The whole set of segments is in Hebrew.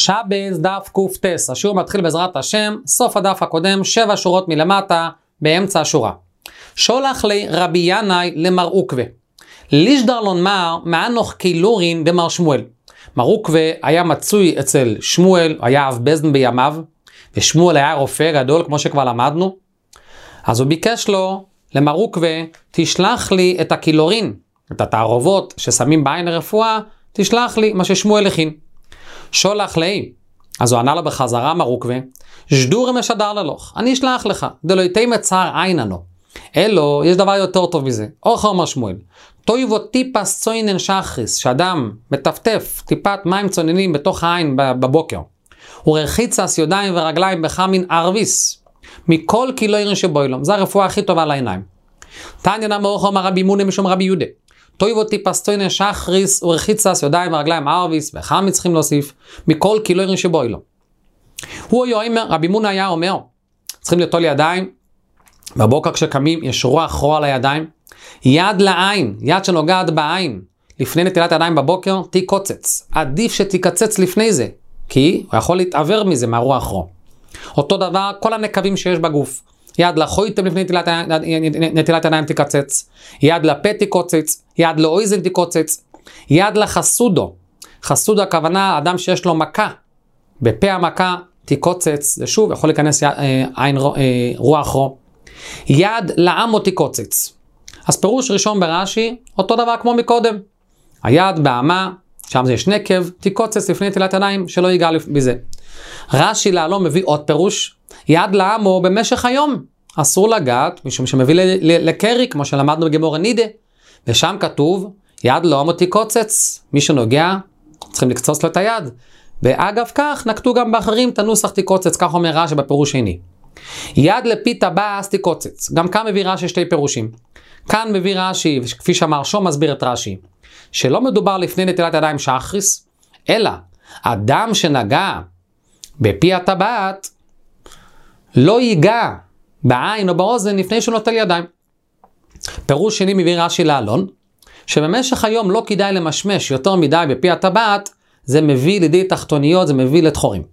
שבס דף קופטס, השיעור מתחיל בעזרת השם, סוף הדף הקודם, 7 שורות מלמטה, באמצע השורה. שולח לי רבי ינאי למר עוקווה. לישדרלון מר מענוך קילורין במר שמואל. מר עוקווה היה מצוי אצל שמואל, היה אב בזן בימיו, ושמואל היה רופא גדול כמו שכבר למדנו. אז הוא ביקש לו, למר עוקווה, תשלח לי את הקילורין, את התערובות ששמים בעין הרפואה, תשלח לי מה ששמואל הכין. שולח לי, אז הוא ענה לו בחזרה מר עוקווה, ז'דור משדר ללוך, אני אשלח לך, דלא יתי מצער עיננו. אלו, יש דבר יותר טוב מזה. אורך אומר שמואל, תויבו טיפס צוינן שחריס, שאדם מטפטף טיפת מים צוננים בתוך העין בבוקר, ורחיצס ידיים ורגליים בחמין ערביס, מכל קילוירין שבוילום, זו הרפואה הכי טובה לעיניים. תניא אורך אומר רבי מונה משום רבי יהודה, תויבו טיפס צוינן שחריס, ורחיצס ידיים ורגליים ערביס, וחמין צריכים להוסיף, מכל קילוירין שבוילום. הוא אומר, רבי מונה היה אומר, צריכים לטול ידיים, בבוקר כשקמים יש רוח רוע על הידיים, יד לעין, יד שנוגעת בעין, לפני נטילת ידיים בבוקר, תיקוצץ. עדיף שתיקצץ לפני זה, כי הוא יכול להתעבר מזה מהרוח רוע. אותו דבר, כל הנקבים שיש בגוף. יד לחויתם לפני נטילת ידיים תיקצץ, יד לפה תיקוצץ, יד לאויזן תיקוצץ, יד לחסודו. חסודו הכוונה, אדם שיש לו מכה, בפה המכה תיקוצץ, זה שוב יכול להיכנס עין רוח רוע. יד לעמו תיקוצץ. אז פירוש ראשון ברש"י, אותו דבר כמו מקודם. היד בעמה, שם זה יש נקב, תיקוצץ לפני נטילת ידיים, שלא ייגע בזה. רש"י לעלום מביא עוד פירוש, יד לעמו במשך היום. אסור לגעת, משום שמביא לקרי, כמו שלמדנו בגמור הנידה. ושם כתוב, יד לעמו תיקוצץ. מי שנוגע, צריכים לקצוץ לו את היד. ואגב כך, נקטו גם באחרים, תנוסח תיקוצץ, כך אומר רש"י בפירוש שני. יד לפיתה באה תיקוצץ. גם כאן מביא רש"י שתי פירושים. כאן מביא רש"י, כפי שאמר שום מסביר את רש"י, שלא מדובר לפני נטילת ידיים שחריס, אלא אדם שנגע בפי הטבעת, לא ייגע בעין או באוזן לפני שהוא נוטל ידיים. פירוש שני מביא רש"י לעלון, שבמשך היום לא כדאי למשמש יותר מדי בפי הטבעת, זה מביא לידי תחתוניות, זה מביא לתחורים.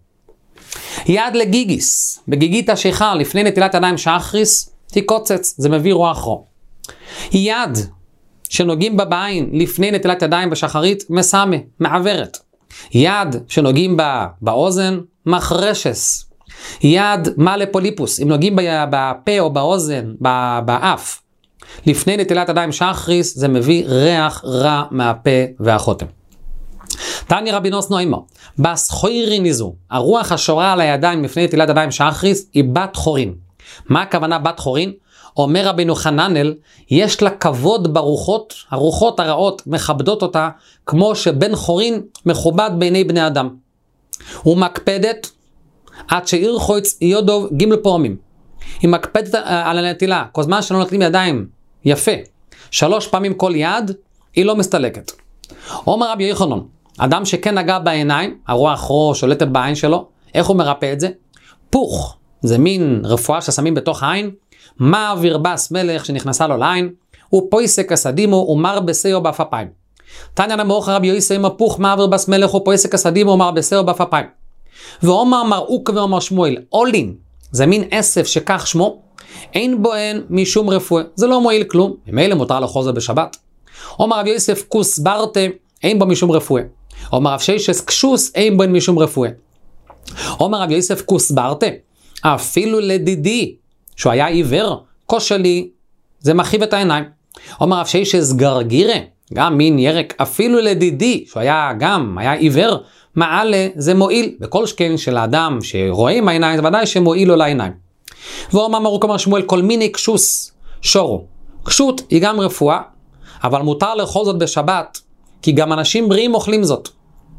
יד לגיגיס, בגיגית השיכה לפני נטילת ידיים שחריס, תיקוצץ, זה מביא רוח רוע. יד שנוגעים בה בעין לפני נטילת ידיים בשחרית, מסמה, מעברת. יד שנוגעים בה באוזן, מחרשס. יד מלא פוליפוס, אם נוגעים בפה או באוזן, באף, לפני נטילת ידיים שחריס, זה מביא ריח רע מהפה והחותם. תניא רבי נוסנו אמר, בסחוירין איזו, הרוח השורה על הידיים לפני נטילת ידיים שחריס היא בת חורין. מה הכוונה בת חורין? אומר רבינו חננאל, יש לה כבוד ברוחות, הרוחות הרעות מכבדות אותה, כמו שבן חורין מכובד בעיני בני אדם. הוא מקפדת עד שירחוץ יודוב ג' פעמים. היא מקפדת על הנטילה, כל זמן שלא נוטלים ידיים יפה, 3 פעמים כל יד, היא לא מסתלקת. אומר רבי יוחנן, אדם שכן נגע בעיניים, הרוח רוע שולטת בעין שלו, איך הוא מרפא את זה? פוך, זה מין רפואה ששמים בתוך העין, מעביר בס מלך שנכנסה לו לעין, הוא פויסק הסדימו ומר בסיו באפיים. תניא נמוך רבי יוסי אמר פוך מעביר בס מלך הוא פויסק הסדימו ומר בסיו באפיים. ואומר מר עוקווה ואומר שמואל, אולין, זה מין אסף שכך שמו, אין בו אין משום רפואה, זה לא מועיל כלום, ממילא מותר לאכול זה בשבת. אומר רבי יוסף כוס ברטה, אין בו משום רפואה. אומר רב ששס קשוס, אין בו אין משום רפואה. אומר רב יוסף כוס ברטה, אפילו לדידי, שהוא היה עיוור, כושלי, זה מחיב את העיניים. אומר רב ששס גרגירה, גם מין ירק, אפילו לדידי, שהוא היה עיוור, מעלה זה מועיל, בכל שכן של האדם שרואה עם העיניים, זה ודאי שמועיל לו לעיניים. ואומר מרוק אמר שמואל, כל מיני קשוס שורו. קשות היא גם רפואה, אבל מותר לאכול זאת בשבת, כי גם אנשים בריאים אוכלים זאת.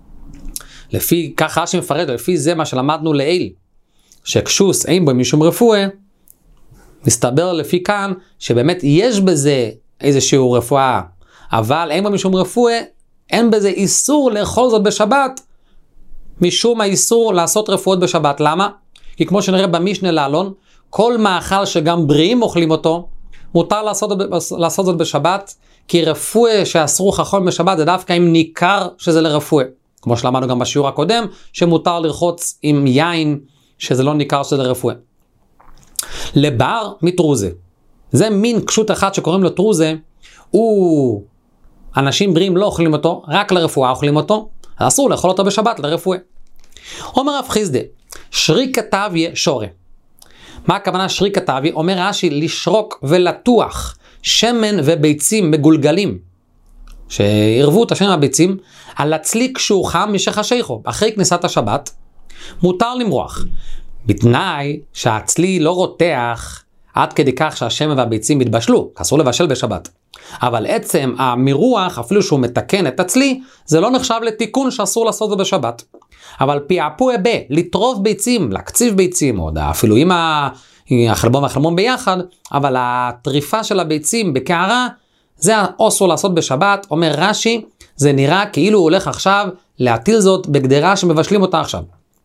לפי, ככה שמפרט, לפי זה מה שלמדנו לעיל, שקשוס אין בו משום רפואה, מסתבר לפי כאן, שבאמת יש בזה איזשהו רפואה, אבל אין בו משום רפואה, אין בזה איסור לאכול זאת בשבת, משום האיסור לעשות רפואות בשבת. למה? כי כמו שנראה במשנה לעלון, כל מאכל שגם בריאים אוכלים אותו, מותר לעשות זאת בשבת, כי רפואה שאסרו חכון בשבת זה דווקא אם ניכר שזה לרפואה. כמו שלמדנו גם בשיעור הקודם, שמותר לרחוץ עם יין, שזה לא ניכר שזה רפואה. לבר מתרוזה. זה מין קשות אחד שקוראים לו תרוזה, אנשים בריאים לא אוכלים אותו, רק לרפואה אוכלים אותו, אז אסור לאכול אותו בשבת לרפואה. אומר רב חיסדא, שריקא טביה שורה. מה הכוונה שריקא טביה? אומר רש"י, לשרוק ולטוח שמן וביצים מגולגלים, שערבו את השמן והביצים, על הצלי כשהוא חם משחשיכו, אחרי כניסת השבת, מותר למרוח. בתנאי שהצלי לא רותח עד כדי כך שהשמן והביצים יתבשלו, אסור לבשל בשבת. אבל עצם המרוח, אפילו שהוא מתקן את הצלי, זה לא נחשב לתיקון שאסור לעשות את זה בשבת. אבל פיעפו לטרוף ביצים, להקציב ביצים, או אפילו עם החלבון והחלבון ביחד, אבל הטריפה של הביצים בקערה, זה אסור לעשות בשבת. אומר רש"י, זה נראה כאילו הוא הולך עכשיו להטיל זאת בגדרה שמבשלים אותה עכשיו.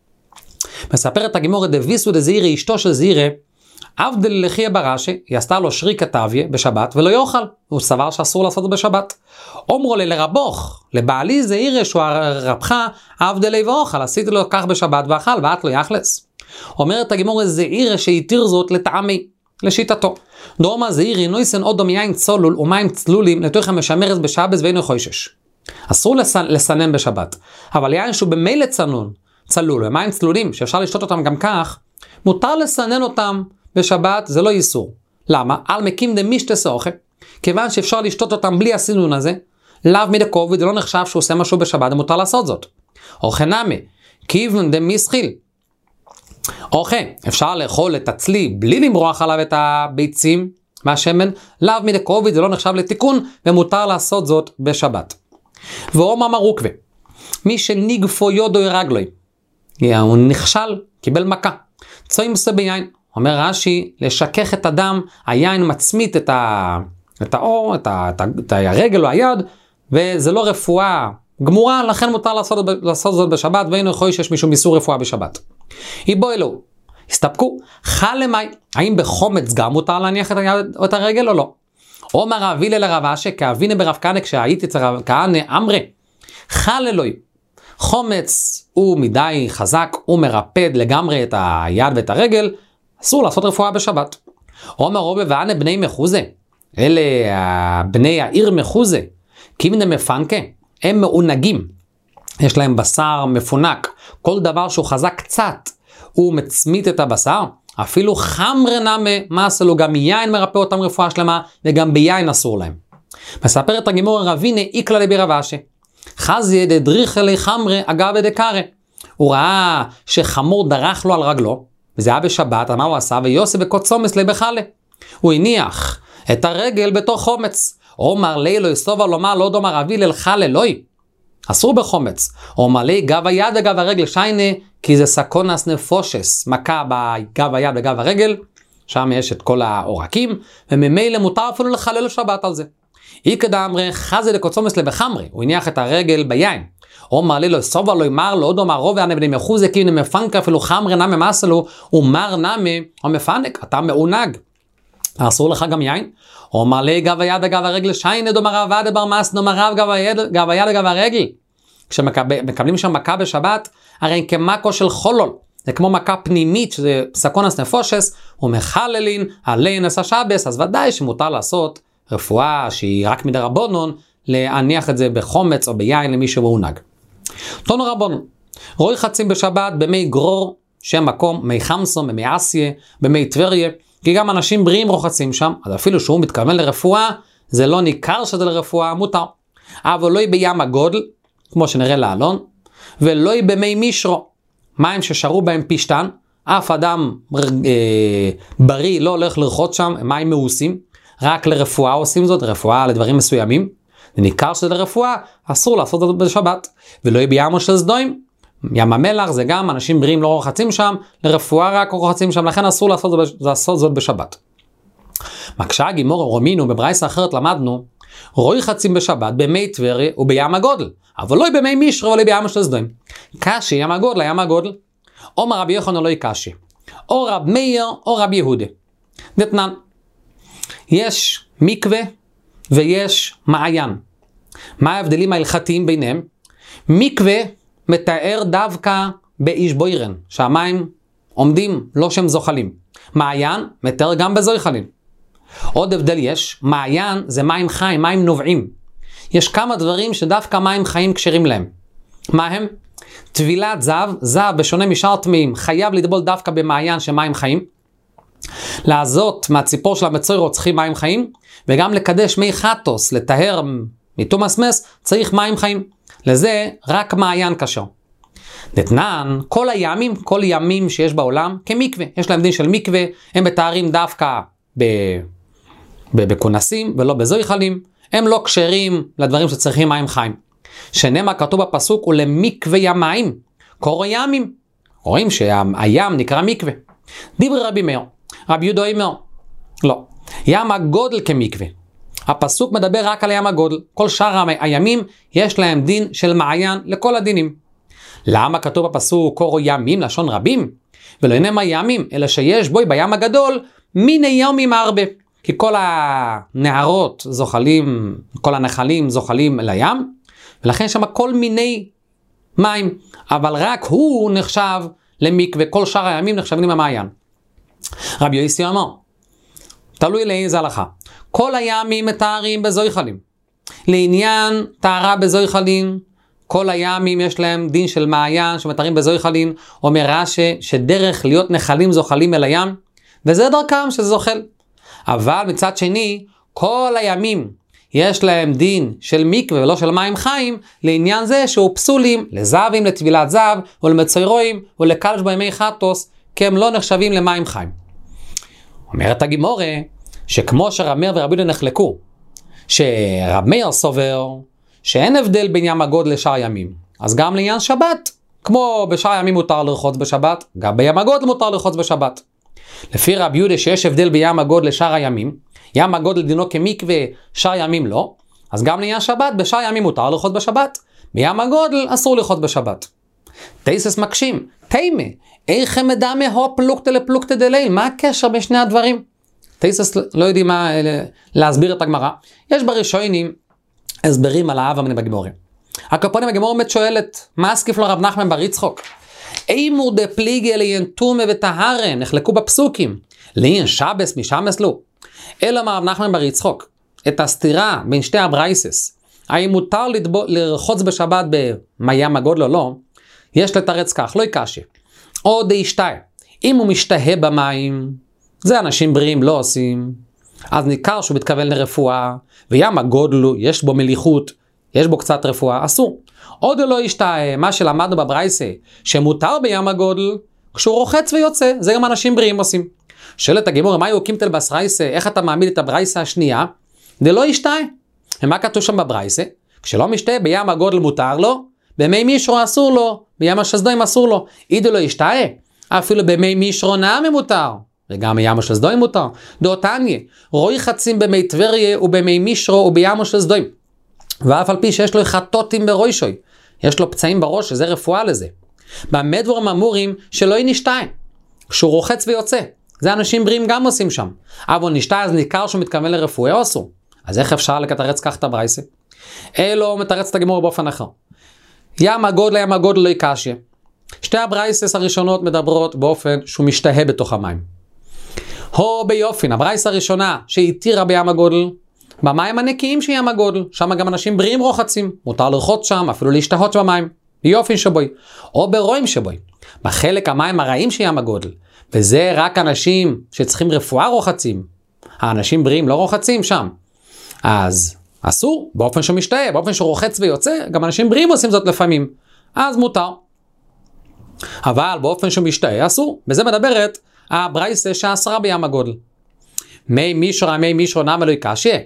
מספרת הגמרא דוויסו דזעירא, אשתו של זעירא, עבדל לחיה ברש"י, היא עשתה לו שריקא טביה בשבת ולא יאכל, הוא סבר שאסור לעשות את בשבת. אומרו לי לרבוך, לבעלי זעירא שהוא רבך, עבדל לי ואוכל, עשיתי לו כך בשבת ואכל ואת לא יאכלס. אומרת הגמרא זעירא שהתיר זאת לטעמי, לשיטתו. דורמה זעירא נויסן אודום יין צולול ומים צלולים לתוך המשמרת בשבת ואינו חושש. אסור לסנן בשבת, אבל יין שהוא במילא צלול ומים צלולים שאפשר לשתות אותם גם כך, מותר לסנן אותם בשבת, זה לא איסור. למה? על מקים דמישתה סוכה, כיוון שאפשר לשתות אותם בלי הסינון הזה, לאו מדקוביד, זה לא נחשב שהוא עושה משהו בשבת, זה מותר לעשות זאת. אוכל נמי, כיוון דמיסחיל. אוכל, אפשר לאכול את הצלי בלי למרוח עליו את הביצים מהשמן, לאו מדקוביד, זה לא נחשב לתיקון, ומותר לעשות זאת בשבת. ואומר מרוקווה, מי שנגפו יודו רגלוי, הוא נכשל, קיבל מכה. צוים עושה ביין. אומר רש"י, לשכך את הדם, היין מצמית את האור, את הרגל או היד, וזה לא רפואה גמורה, לכן מותר לעשות זאת בשבת, ואינו יכול שיש מישהו מיסור רפואה בשבת. איבו אלוהו, הסתפקו, חל למי, האם בחומץ גם מותר להניח את היד או את הרגל או לא? אומר רב הלל לרב אשי, כאביני ברב כהנא, כשהייתי אצל רב כהנא, אמרי, חל אלוהי, חומץ הוא מדי חזק, הוא מרפד לגמרי את היד ואת הרגל, אסור לעשות רפואה בשבת. אומר רובה וענה בני מחוזה, אלה בני העיר מחוזה, כיוון מפנקה, הם מעונגים, יש להם בשר מפונק, כל דבר שהוא חזק קצת, הוא מצמית את הבשר, אפילו חמרה נמה, מה עשה לו, גם יין מרפא אותם רפואה שלמה, וגם ביין אסור להם. מספרת הגמרא רבינה איקלה לברב אשי, חזי דדריך אלי חמרה אגב דקרא, הוא ראה שחמור דרך לו על רגלו, וזה היה בשבת, מה הוא עשה? ויוסי בקוצומס לבחלה, הוא הניח את הרגל בתוך חומץ, אומר לי לא יסובה לומר לא דומר אבי ללחל אלוהי, אסור בחומץ, אומר לי גב היד וגב הרגל שיינה, כי זה סקונס נפושס, מכה בגב היד וגב הרגל, שם יש את כל העורקים, וממילא מותר אפילו לחלל שבת על זה. איקדה אמרה חזי לקוצומס לבחמרי, הוא הניח את הרגל ביין, אומר לי לא סובה לא ימר לא דומר רוב וענה בני מחוזה, כי הנה מפנק אפילו חמרה נמה מסלו, ומר נמה או מפנק, אתה מעונג, אסור לך גם יין. אומר לי גב היד וגב הרגל שיינה דומר עבד בר מס דומר רב גב היד וגב הרגל, כשמקבלים שם מכה בשבת, הרי כמקו של חולול, זה כמו מכה פנימית, שזה סקונס נפושס, ומחללין עלי נס השבס, אז ודאי שמותר לעשות רפואה שהיא רק מדרבנון, להניח את זה בחומץ או ביין למי שמעונג. תנו רבנון, רואי חצים בשבת במי גרור, שם מקום, מי חמסו, מי אסיה, במי טבריה, כי גם אנשים בריאים רוחצים שם, אז אפילו שהוא מתכוון לרפואה, זה לא ניכר שזה לרפואה, מותר. אבל לא בים הגודל, כמו שנראה לעלון, ולא במי מישרו, מים ששרו בהם פשטן, אף אדם בריא לא הולך לרחוץ שם, מים מאוסים, רק לרפואה עושים זאת, רפואה לדברים מסוימים, זה ניכר שזה לרפואה, אסור לעשות זאת בשבת, ולא בים של סדוים, ים המלח זה גם, אנשים בריאים לא רוחצים שם, לרפואה רק רוחצים שם, לכן אסור לעשות זאת בשבת. מקשה גימור רומינו, בברייסה אחרת למדנו, רואי חצים בשבת במי טבריה ובים הגודל, אבל לא במי מישרו ולא בים של סדוים. קשי ים הגודל, ים הגודל. אומר רבי יוחנן לא קשי, או רב מאיר או רב יהודה. דתנן, יש מקווה ויש מעיין. מה ההבדלים ההלכתיים ביניהם? מקווה מתאר דווקא באיש בוירן, שהמים עומדים, לא שהם זוחלים. מעיין מתאר גם בזויחלים. עוד הבדל יש, מעיין זה מים חיים, מים נובעים. יש כמה דברים שדווקא מים חיים קשרים להם. מה הם? טבילת זהב, זהב בשונה משאר טמאים, חייב לטבול דווקא במעיין שמים חיים. לעזות מהציפור של המצוירות צריכים מים חיים, וגם לקדש מי חטוס, לטהר מתומסמס, צריך מים חיים. לזה רק מעיין קשר. דתנן, כל הימים שיש בעולם כמקווה, יש להם דין של מקווה, הם מתארים דווקא בכונסים ולא בזויחלים, הם לא קשרים לדברים שצריכים מים חיים. שנאמר כתוב בפסוק, ולמקווה ימים, קורא ימים. רואים שהים נקרא מקווה. דברי רבי מאיר, רבי יהודה אומר, לא, ים הגודל כמקווה. הפסוק מדבר רק על ים הגודל, כל שאר הימים יש להם דין של מעיין לכל הדינים. למה כתוב בפסוק קורא ימים לשון רבים? ולא נאמר ימים, אלא שיש בו בים הגדול מיני יומים הרבה. כי כל הנהרות זוחלים, כל הנחלים זוחלים לים, ולכן שם כל מיני מים, אבל רק הוא נחשב למקווה, כל שאר הימים נחשבים למעיין. רבי יוסי אמר, תלוי לאיזה הלכה. כל הימים מתארים בזויחלים. לעניין טהרה בזויחלים, כל הימים יש להם דין של מעיין שמתארים בזויחלים, אומר רש"י שדרך להיות נחלים זוחלים אל הים, וזה דרכם שזה זוחל. אבל מצד שני, כל הימים יש להם דין של מקווה ולא של מים חיים, לעניין זה שהוא פסולים לזהבים, לטבילת זהב, ולמצוירואים, ולקלש בימי חטוס, כי הם לא נחשבים למים חיים. אומרת הגימורה, שכמו שרב מאיר ורבי יהודה נחלקו, שרב מאיר סובר שאין הבדל בין ים הגודל לשאר ימים, אז גם לעניין שבת, כמו בשאר ימים מותר לרחוץ בשבת, גם בים הגודל מותר לרחוץ בשבת. לפי רבי יהודה שיש הבדל בים הגודל לשאר הימים, ים הגודל דינו כמקווה, שאר ימים לא, אז גם לעניין שבת, בשאר ימים מותר לרחוץ בשבת, בים הגודל אסור לרחוץ בשבת. תייסס מקשים, תימה, איך מדמה הו פלוקטה לפלוקטה דליל, מה הקשר בין שני הדברים? תייסס לא יודעים מה להסביר את הגמרא. יש בראשונים הסברים על האב המנה בגימורים. הקופונים הגמור שואלת, מה הסקיף לו רב נחמן בר יצחוק? אימו דה פליגי ליין תומה וטהרה, נחלקו בפסוקים, ליין שבס משמס לו. אלא מה רב נחמן בר יצחוק, את הסתירה בין שתי הברייסס, האם מותר לרחוץ בשבת בים הגודל או לא, יש לתרץ כך, לא יקשה. או דה ישתה, אם הוא משתהה במים, זה אנשים בריאים לא עושים, אז ניכר שהוא מתכוון לרפואה, וים הגודל יש בו מליחות, יש בו קצת רפואה, אסור. עוד לא ישתה, מה שלמדנו בברייסה, שמותר בים הגודל, כשהוא רוחץ ויוצא, זה גם אנשים בריאים עושים. שואלת הגימור, מה יוקים תל בסרייסה, איך אתה מעמיד את הברייסה השנייה? זה לא ישתה. ומה כתוב שם בברייסה? כשלא משתה, בים הגודל מותר לו, במי מישרו אסור לו, בים השסדוים אסור לו. אידו לא ישתה, אפילו במי מישרו נעמי מותר. וגם בים השסדוים מותר. דעותניה, רואי חצים במי טבריה ובמי מישרו ובים השסדוים. ואף על פי שיש לו חטוטים בראשוי, יש לו פצעים בראש, שזה רפואה לזה. במדבורים אמורים שלא נשתה, כשהוא רוחץ ויוצא. זה אנשים בריאים גם עושים שם. אבל נשתה אז ניכר שהוא מתכוון לרפואה או אסור. אז איך אפשר לקטרץ כך את הברייסה? אלו מתרץ את הגימור באופן אחר. ים הגודל לא יקשה. שתי הברייסס הראשונות מדברות באופן שהוא משתהה בתוך המים. הו ביופין, הברייסה הראשונה שהתירה בים הגודל, במים הנקיים שים הגודל, שם גם אנשים בריאים רוחצים, מותר לרחוץ שם, אפילו להשתהות במים, ביופין שבוי, או ברואים שבוי, בחלק המים הרעים שים הגודל, וזה רק אנשים שצריכים רפואה רוחצים, האנשים בריאים לא רוחצים שם, אז אסור, באופן שהוא משתהה, באופן שהוא רוחץ ויוצא, גם אנשים בריאים עושים זאת לפעמים, אז מותר. אבל באופן שהוא משתהה אסור, בזה מדברת הברייסה שאסרה בים הגודל. מי מישרו נמה לא יקשה.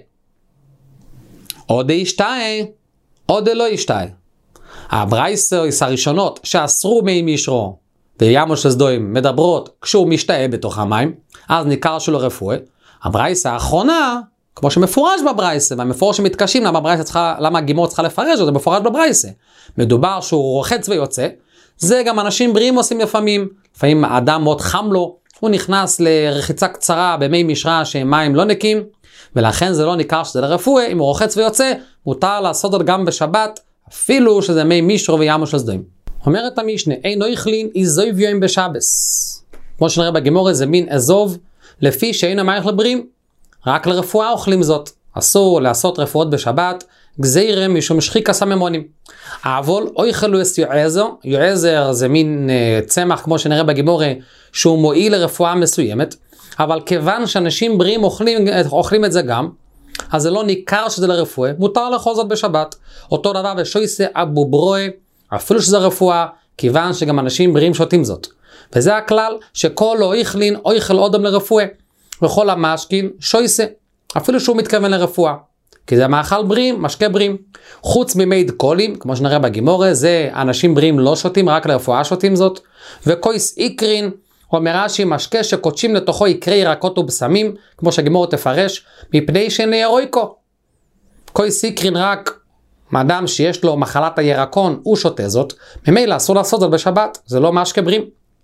עוד ישתה, עוד לא ישתה. הברייסס הראשונות שאסרו מי מישרו בים השסדוים מדברות כשהוא משתהה בתוך המים, אז ניכר שלו רפואה. הברייסה האחרונה, כמו שמפורש בברייסה, והמפורש שמתקשים למה הגימור צריכה לפרש, זה מפורש בברייסה. מדובר שהוא רוחץ ויוצא, זה גם אנשים בריאים עושים לפעמים. לפעמים האדם מאוד חם לו, הוא נכנס לרחיצה קצרה במי משרה שהם מים לא נקים, ולכן זה לא ניכר שזה לרפואה. אם הוא רוחץ ויוצא, מותר לעשות זאת גם בשבת, אפילו שזה מי מישרו וים השסדוים. אומרת המשנה, אינו יכלין איזוב יום בשבס. כמו שנראה בגמורה, זה מין אזוב, לפי שאינו מייך לבריאים. רק לרפואה אוכלים זאת. אסור לעשות רפואות בשבת, גזירה משום שחיקה סממונים. אבל אוכלו אס יועזר, יועזר זה מין צמח כמו שנראה בגמורה, שהוא מועיל לרפואה מסוימת, אבל כיוון שאנשים בריאים אוכלים את זה גם, אז זה לא ניכר שזה לרפואה, מותר לאכול זאת בשבת. אותו דבר ושויסה אבו ברוי, אפילו שזה רפואה, כיוון שגם אנשים בריאים שותים זאת. וזה הכלל שכל לא איכלין אוכל אודם לרפואה, וכל המשקין שויסה, אפילו שהוא מתכוון לרפואה. כי זה מאכל בריאים, משקה בריאים. חוץ ממייד קולים, כמו שנראה בגימורה, זה אנשים בריאים לא שותים, רק לרפואה שותים זאת. וקויס איקרין, אומר רש"י, משקה שקודשים לתוכו יקרי ירקות ובשמים, כמו שהגימורה תפרש, מפני שנארויקו. קויס איקרין רק אדם שיש לו מחלת הירקון, הוא שותה זאת, ממילא אסור לעשות זאת בשבת, זה לא משקה בריאים.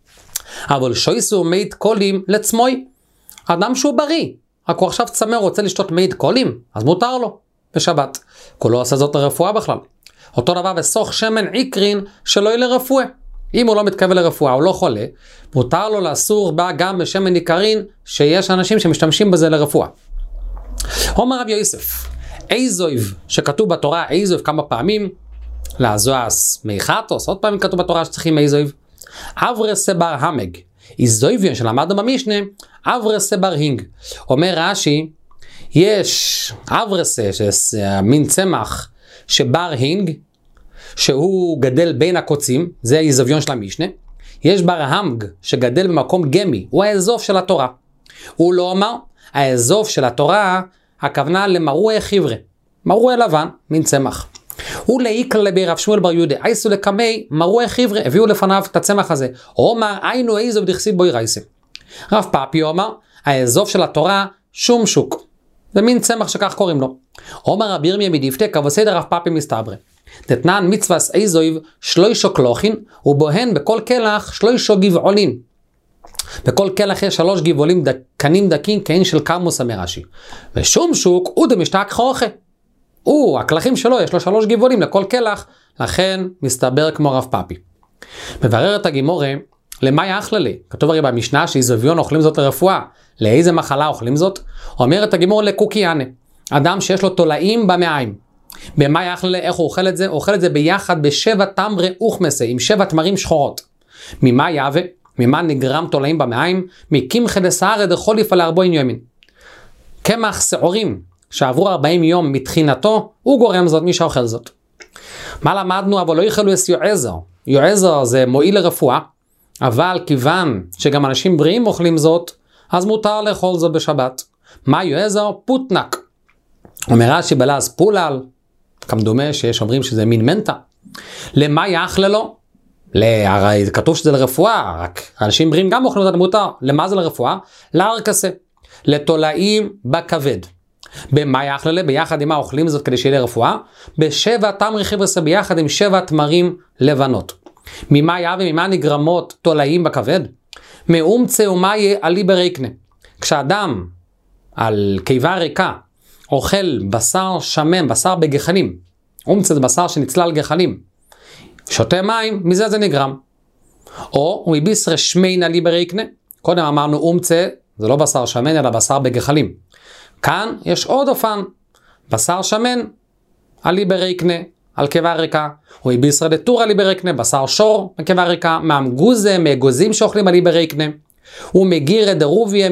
אבל שויסו מייד קולים לצמוי, אדם שהוא בריא, רק הוא עכשיו צמא רוצה לשתות מייד קולים, אז מותר לו בשבת. הוא לא עושה זאת לרפואה בכלל. אותו דבר וסוך שמן עיקרין שלא יהיה לרפואה. אם הוא לא מתכוון לרפואה, הוא לא חולה, מותר לו לאסור בה גם בשמן עיקרין, שיש אנשים שמשתמשים בזה לרפואה. אומר רב יוסף, איזויב שכתוב בתורה איזויב כמה פעמים, לעזועס מייחתוס, עוד פעמים כתוב בתורה שצריכים איזויב. אברס בר המג, איזויביון שלמדנו במשנה, אברס בר הינג. אומר רש"י, יש אברס, שזה מין צמח שבר הינג, שהוא גדל בין הקוצים, זה האיזוביון של המשנה. יש בר המג שגדל במקום גמי, הוא האזוב של התורה. הוא לא אומר, האזוב של התורה, הכוונה למרוע חבר'ה, מרוע לבן, מין צמח. הוא לאיקל לבי רב שמואל בר יהודה, אייסו לקמי מרוע חבר'ה, הביאו לפניו את הצמח הזה. אומר, היינו איזוב דכסיד בוי רייסה. רב פאפי אומר, האזוב של התורה, שום שוק. זה מין צמח שכך קוראים לו. אומר רב ירמיה מדיפתא, כבסדר רב פאפי מסתברה. תתנן מצווס איזויב שלוישו קלוחין, ובוהן בכל כלח שלוישו גבעולין. בכל כלח יש 3 גבעולים קנים דקים, כאין של קמוס המרש"י. ושום שוק הוא דמשתק חוכה. הכלכים שלו יש לו 3 גבעולים לכל כלח, לכן מסתבר כמו רב פאפי. מברר את הגימורה, למה יאכללי? כתוב הרי במשנה שאיזוביון אוכלים זאת לרפואה. לאיזה מחלה אוכלים זאת? אומר את הגימורה לקוקיאנה, אדם שיש לו תולעים במעיים. במה יאכללי? איך הוא אוכל את זה? הוא אוכל את זה ביחד ב7 תמרי אוכמסה, עם 7 תמרים שחורות. ממה יהווה? ממה נגרם תולעים במעיים? מקמחא דסערא דחוליפא ל40 יומין. קמח שעורים שעברו 40 יום מתחינתו, הוא גורם זאת, מי שאוכל זאת. מה למדנו? אבל לא יאכלו אס יועזר. יועזר זה מועיל לרפואה, אבל כיוון שגם אנשים בריאים אוכלים זאת, אז מותר לאכול זאת בשבת. מה יועזר? פוטנק. אומר רש"י בלעז פולל, כמדומה שיש אומרים שזה מין מנטה. למה יאכללו? הרי כתוב שזה לרפואה, רק אנשים בריאים גם אוכלים זאת מותר. למה זה לרפואה? לארקסה, לתולעים בכבד. במה יאכללה? ביחד עם מה אוכלים זאת כדי שיהיה לרפואה? ב7 תמרי חבר'ה ביחד עם 7 תמרים לבנות. ממה יהווה? ממה נגרמות תולעים בכבד? מאומצה ומאיה עלי בריקנה. כשאדם על קיבה ריקה אוכל בשר שמן, בשר בגחלים, אומצה זה בשר שנצלל גחלים, שותה מים, מזה זה נגרם. או מביסר שמין עלי בריקנה, קודם אמרנו אומצה, זה לא בשר שמן אלא בשר בגחלים. כאן יש עוד אופן, בשר שמן עלי בריקנה, על קיבה ריקה, או בישראל דתור עלי בריקנה, בשר שור בקיבה ריקה, מהמגוזה, מאגוזים שאוכלים עלי בריקנה, הוא מגיר את דרוביה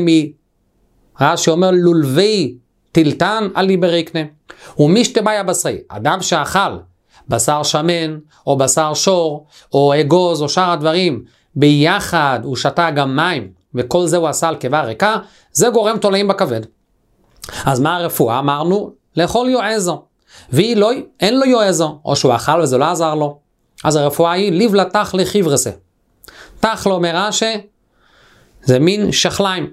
רש"י אומר לולבי טילטן עלי בריקנה, ומשתבאי הבשרי, אדם שאכל בשר שמן, או בשר שור, או אגוז, או שאר הדברים, ביחד הוא שתה גם מים, וכל זה הוא עשה על קיבה ריקה, זה גורם תולעים בכבד. אז מה הרפואה? אמרנו, לאכול יועזר. והיא לא, אין לו יועזר, או שהוא אכל וזה לא עזר לו. אז הרפואה היא ליבלה תחלי חברסה. תחלו מרש"י, זה מין שחליים.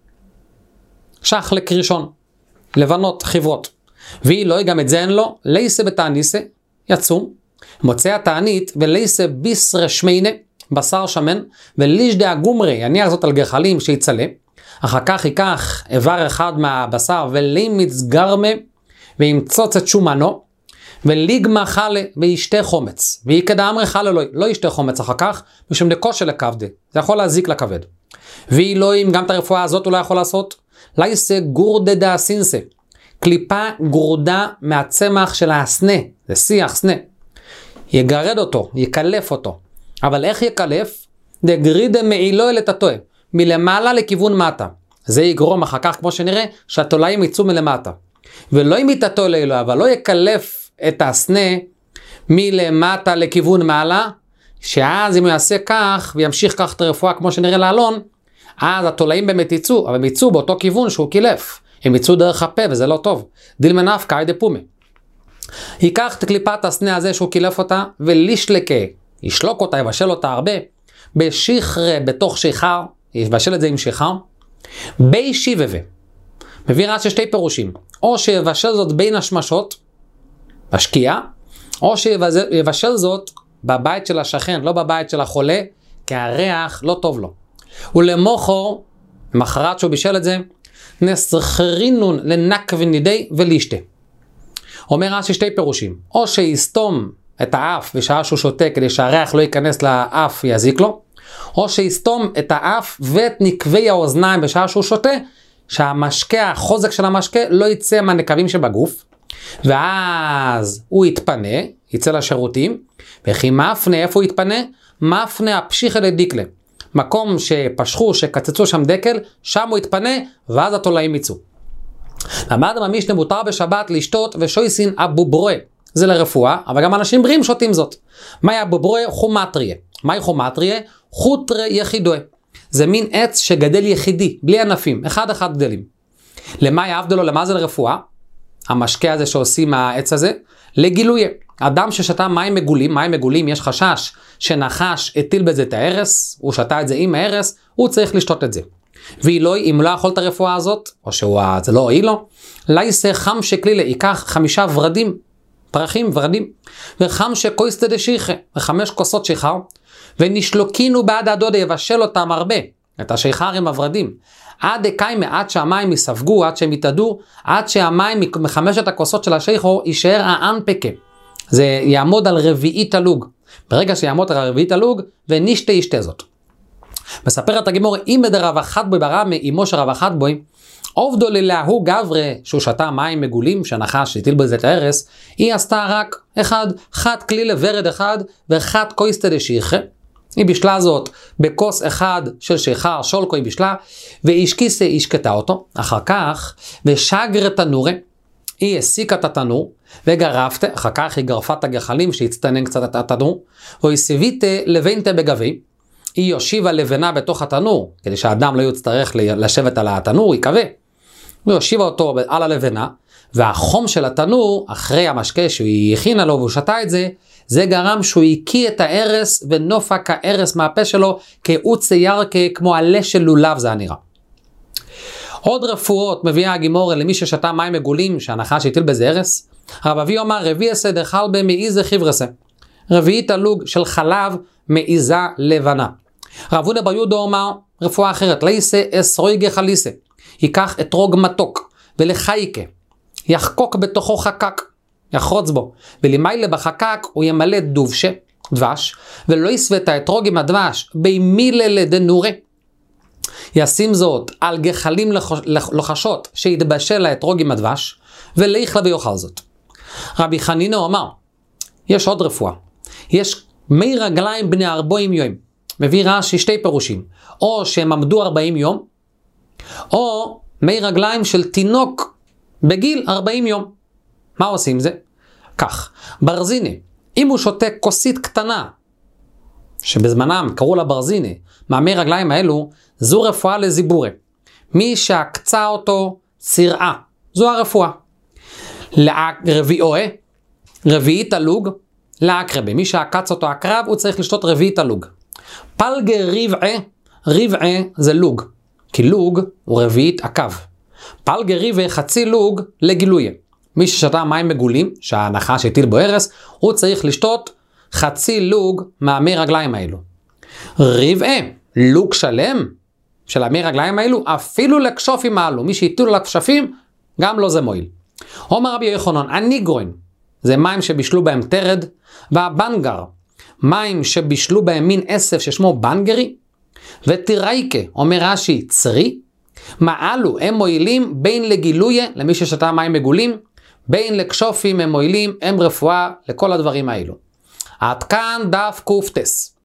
שחלק ראשון. לבנות, חברות. והיא לא, גם את זה אין לו, לייסה בתעניסה, יצום, מוצא התענית ולייסה ביסר שמינה, בשר שמן, ולישדה הגומרי, יניח זאת על גחלים שיצלה, אחר כך ייקח איבר אחד מהבשר ולימיץ גרמה, וימצוץ את שומנו, וליגמה חלה וישתה חומץ, ויקדאמרי חלה לא ישתה חומץ אחר כך, משום דקושה לכבדה, זה יכול להזיק לכבד. ואילואים, גם את הרפואה הזאת הוא לא יכול לעשות, לייסה גורדה דה סינסה, קליפה גורדה מהצמח של הסנה, זה שיח סנה, יגרד אותו, יקלף אותו, אבל איך יקלף? דגרידה מעילו אל התתוה, מלמעלה לכיוון מטה, זה יגרום אחר כך כמו שנראה, שהתולעים יצאו מלמטה, ולא אם יתתו לאלוה, אבל לא יקלף את הסנה מלמטה לכיוון מעלה, שאז אם הוא יעשה כך וימשיך כך את הרפואה כמו שנראה לעלון, אז התולעים באמת יצאו, אבל הם יצאו באותו כיוון שהוא קילף, הם יצאו דרך הפה וזה לא טוב. דילמן נפקא אי דפומי. ייקח את קליפת הסנה הזה שהוא קילף אותה ולישלקה, ישלוק אותה, יבשל אותה הרבה, בשיחרה בתוך שיחר, יבשל את זה עם שיחר, בי שיבבה. מביא רש"י שתי פירושים, או שיבשל זאת בין השמשות, בשקיעה, או שיבשל זאת בבית של השכן, לא בבית של החולה, כי הריח לא טוב לו. ולמוחו, מחרת שהוא בישל את זה, נסחרינון לנק ונידי ולישתה. אומר רש"י שתי פירושים, או שיסתום את האף בשעה שהוא שותה כדי שהריח לא ייכנס לאף ויזיק לו, או שיסתום את האף ואת נקבי האוזניים בשעה שהוא שותה, שהמשקה, החוזק של המשקה לא יצא מהנקבים שבגוף, ואז הוא יתפנה, יצא לשירותים, וכי מפנה, איפה הוא יתפנה? מפנה הפשיחה לדיקלה. מקום שפשחו, שקצצו שם דקל, שם הוא יתפנה, ואז התולעים יצאו. למד במשנה מותר בשבת לשתות ושויסין אבוברואה. זה לרפואה, אבל גם אנשים בריאים שותים זאת. מהי אבוברואה? חומטריה. מהי חומטריה? חוטרה יחידוה. זה מין עץ שגדל יחידי, בלי ענפים, אחד גדלים. למה יעבדו לו? למה זה לרפואה? המשקה הזה שעושים מהעץ הזה, לגילוי. אדם ששתה מים מגולים, יש חשש שנחש הטיל בזה את ההרס, הוא שתה את זה עם ההרס, הוא צריך לשתות את זה. אם לא יכול את הרפואה הזאת, או שזה לא הועיל לו, לייסה חם שקלילה, ייקח 5 ורדים, פרחים, ורדים, וחם שקויסטה דשיחה, 5 כוסות שיחר, ונשלוקינו בעד הדודה, יבשל אותם הרבה, את השיחר עם הורדים, עד קיימה, עד שהמים יספגו, עד שהם יתאדו, עד שהמים מ5 הכוסות של השיחו, יישאר האנפקה. זה יעמוד על רביעית הלוג. ברגע שיעמוד על רביעית הלוג, ונשתה ישתה זאת. מספרת הגימור, אם בדרב אחד בוי ברמי, אמו של רב אחד בוי, עובדו ללהוא גברה, שהוא שתה מים מגולים, שנחש שהטיל בזה את ההרס, היא עשתה רק חד כלי לוורד אחד, וחד קויסטה דשיחה. היא בישלה זאת בכוס אחד של שיחר, שולקו היא בישלה, ואישקיסה השקטה אותו. אחר כך, ושגר תנורה, היא הסיקה את התנור, וגרפת, אחר כך היא גרפה את הגחלים שהצטנן קצת את התנור, והיא סיביתה לבנתה בגבי, היא יושיבה לבנה בתוך התנור, כדי שהאדם לא יצטרך לשבת על התנור, היא קווה. היא יושיבה אותו על הלבנה, והחום של התנור, אחרי המשקה שהיא הכינה לו והוא שתה את זה, זה גרם שהוא הקיא את ההרס ונופק ההרס מהפה שלו כעוץ ירקה כמו עלה של לולב זה הנראה. עוד רפואות מביאה הגימור למי ששתה מים מגולים שהנחש הטיל בזה הרס. הרב אבי אומר רביע סדר חלבה מאיזה חברסה. רביעית הלוג של חלב מאיזה לבנה. רב הונא בר יהודה אומר רפואה אחרת לייסה אסרויגה חליסה. ייקח אתרוג מתוק ולחייקה. יחקוק בתוכו חקק. יחרוץ בו, ולמיילה בחקק הוא ימלא דבש, ולא יסווה את האתרוג עם הדבש, בימילה לדנורה. ישים זאת על גחלים לוחשות, שיתבשל האתרוג עם הדבש, וליכלה ויאכל זאת. רבי חנינא אומר, יש עוד רפואה, יש מי רגליים בני 40 יום, מביא רש"י שתי פירושים, או שהם עמדו 40 יום, או מי רגליים של תינוק בגיל 40 יום. מה עושים זה? כך, ברזיני, אם הוא שותה כוסית קטנה, שבזמנם קראו לה ברזיני, מהמי רגליים האלו, זו רפואה לזיבורה. מי שעקצה אותו צירעה, זו הרפואה. רביעית הלוג, לעקרבה. מי שעקץ אותו הקרב, הוא צריך לשתות רביעית הלוג. פלגה רבעה זה לוג, כי לוג הוא רביעית הקו. פלגה רבעה חצי לוג לגילויה. מי ששתה מים מגולים, שהנחש הטיל בו הרס, הוא צריך לשתות חצי לוג מהמי רגליים האלו. רבעה, לוג שלם של המי רגליים האלו, אפילו לקשופים האלו, מי שהטיל לכשפים, גם לא זה מועיל. אומר רבי יוחנן, הניגרוין, זה מים שבישלו בהם תרד, והבנגר, מים שבישלו בהם מין עשב ששמו בנגרי, ותירייקה, אומר רש"י, צרי, מעלו הם מועילים בין לגילויה, למי ששתה מים מגולים, בין לקשופים הם מועילים, הם רפואה לכל הדברים האלו. עד כאן דף קופטס.